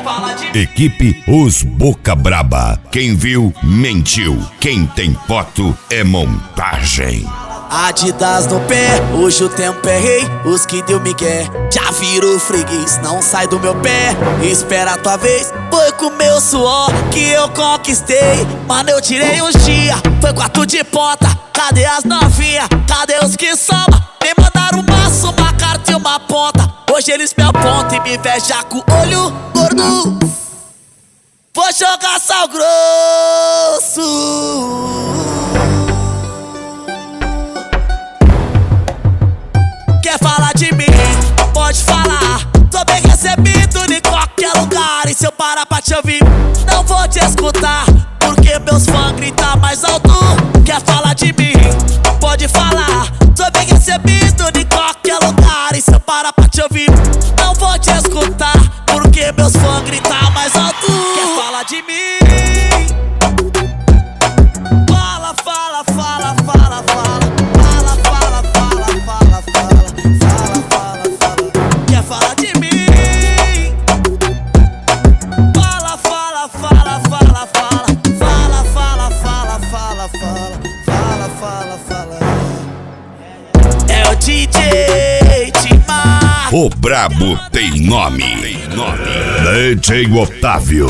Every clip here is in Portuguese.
Equipe Os Boca Braba. Quem viu, mentiu. Quem tem foto é montagem. Adidas no pé, hoje o tempo é rei. Os que deu migué já virou freguês. Não sai do meu pé, espera a tua vez. Foi com meu suor que eu conquistei. Mano, eu tirei uns dias, foi 4 de ponta. Cadê as novinha? Cadê os que soma? Me mandaram um maço, uma carta e uma ponta. Hoje eles me apontam e me invejam com o olho gordo. Vou jogar sal grosso. Quer falar de mim? Pode falar. Tô bem recebido em qualquer lugar. E se eu parar pra te ouvir, não vou te escutar, porque meus fãs gritam mais alto. Quer falar de mim? Pode falar. Tô bem recebido em qualquer lugar. E se eu parar pra te ouvir, não vou te escutar, porque meus fãs gritam mais alto. Quer falar de mim? Fala, fala, fala, fala, fala. É o DJ Timar. O brabo tem nome. DJ Otávio.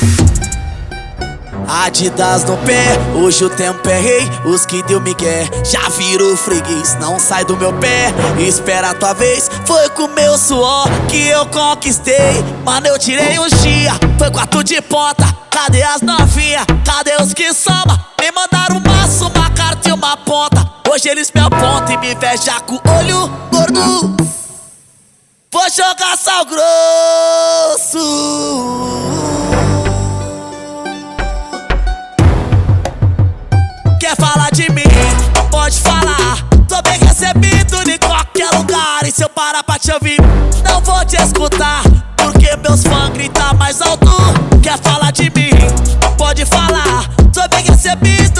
Adidas no pé, hoje o tempo é rei. Os que deu migué já virou freguês. Não sai do meu pé, espera a tua vez. Foi com meu suor que eu conquistei. Mano, eu tirei uns dias, foi 4 de ponta. Cadê as novinha? Cadê os que soma? Me mandaram um maço, uma carta e uma ponta. Hoje eles me apontam e me invejam com o olho gordo. Vou jogar sal grosso. Quer falar de mim? Pode falar. Tô bem recebido em qualquer lugar. E se eu parar pra te ouvir, não vou te escutar, porque meus fãs gritam mais alto. Quer falar de mim? Pode falar. Tô bem recebido